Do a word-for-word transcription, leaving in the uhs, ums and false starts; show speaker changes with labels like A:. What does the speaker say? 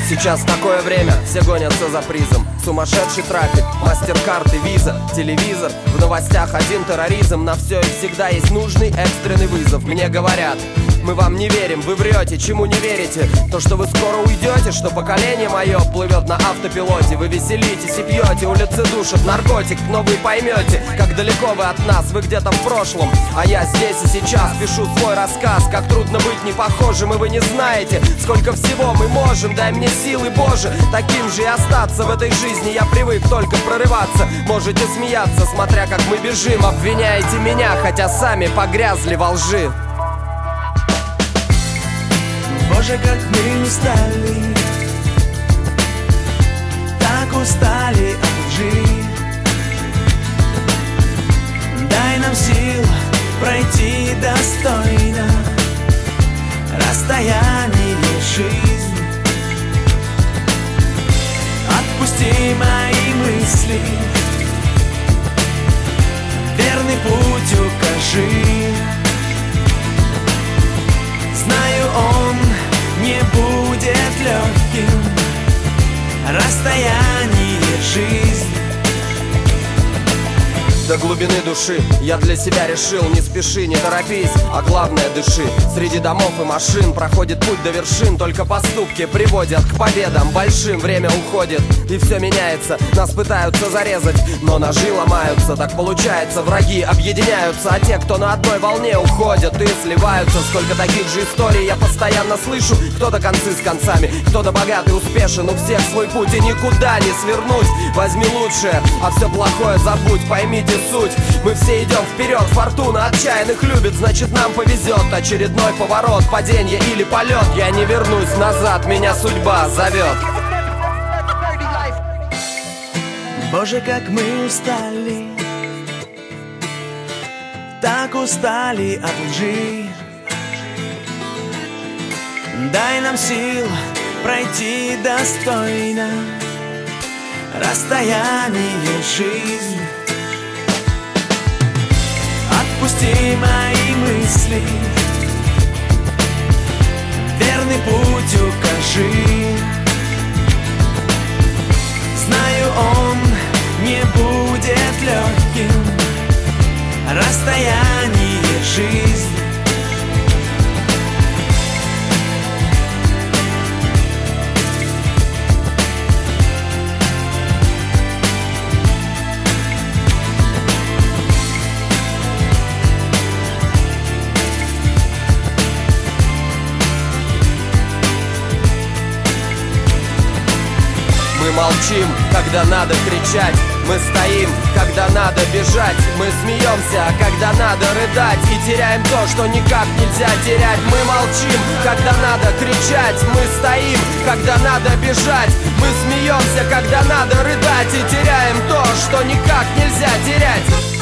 A: Сейчас такое время, все гонятся за призом. Сумасшедший трафик, мастер-карты, виза, телевизор. В новостях один терроризм. На все и всегда есть нужный экстренный вызов. Мне говорят: мы вам не верим, вы врете, чему не верите? То, что вы скоро уйдете, что поколение мое плывет на автопилоте. Вы веселитесь и пьете, улицы душат наркотик. Но вы поймете, как далеко вы от нас, вы где-то в прошлом. А я здесь и сейчас пишу свой рассказ. Как трудно быть не похожим, и вы не знаете, сколько всего мы можем. Дай мне силы, Боже, таким же и остаться в этой жизни. Я привык только прорываться. Можете смеяться, смотря как мы бежим. Обвиняете меня, хотя сами погрязли во лжи.
B: Боже, как мы устали, так устали от лжи. Дай нам сил пройти достойно расстояние жизни. Отпусти мои мысли, верный путь укажи. Знаю, он не будет легким, расстояние жизни.
A: До глубины души я для себя решил: не спеши, не торопись, а главное дыши. Среди домов и машин проходит путь до вершин. Только поступки приводят к победам большим. Время уходит и все меняется. Нас пытаются зарезать, но ножи ломаются. Так получается, враги объединяются, а те, кто на одной волне, уходят и сливаются. Сколько таких же историй я постоянно слышу. Кто-то концы с концами, кто-то богатый, успешен. У всех свой путь и никуда не свернуть. Возьми лучшее, а все плохое забудь. Поймите суть, мы все идем вперед. Фортуна отчаянных любит, значит нам повезет. Очередной поворот, падение или полет. Я не вернусь назад, меня судьба зовет.
B: Боже, как мы устали, так устали от лжи. Дай нам сил пройти достойно расстояние жизни. Отпусти мои мысли, верный путь укажи. Знаю, он не будет легким, расстояние жизни.
A: Мы молчим, когда надо кричать. Мы стоим, когда надо бежать. Мы смеемся, когда надо рыдать. И теряем то, что никак нельзя терять. Мы молчим, когда надо кричать. Мы стоим, когда надо бежать. Мы смеемся, когда надо рыдать. И теряем то, что никак нельзя терять.